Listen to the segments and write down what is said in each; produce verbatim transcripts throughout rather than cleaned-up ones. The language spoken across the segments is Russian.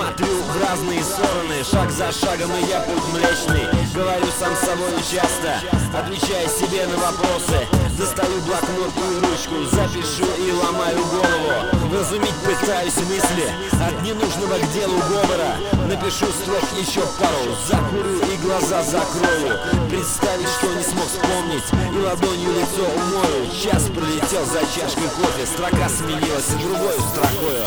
смотрю в разные стороны, шаг за шагом, и я путь млечный. Говорю сам с собой часто, отвечая себе на вопросы. Достаю блокнот и ручку, запишу и ломаю голову. Вразумить пытаюсь мысли от ненужного к делу говора. Напишу строк еще пару, закурю и глаза закрою. Представить, что не смог вспомнить, и ладонью лицо умою. Час пролетел за чашкой кофе, строка сменилась другой строкою.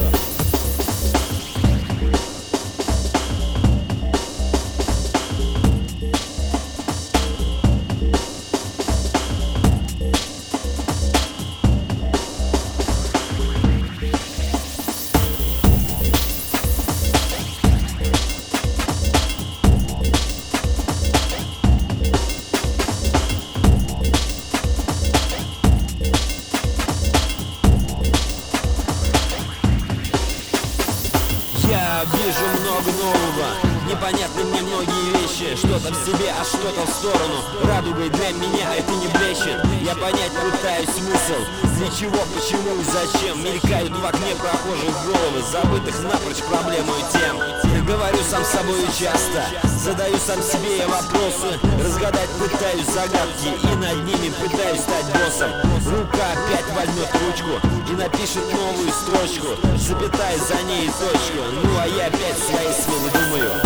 Я вижу много нового, непонятны мне многие вещи. Что-то в себе, а что-то в сторону. Радугой для меня это не блещет. Я понять пытаюсь смысл, для чего, почему и зачем. Мелькают в окне прохожих головы, забытых напрочь проблему и тем. Говорю сам с собой часто, задаю сам себе я вопросы. Разгадать пытаюсь загадки, и над ними пытаюсь стать боссом. Рука опять возьмет ручку и напишет новую строчку, запятая за ней точку. Ну а я опять своей смены думаю.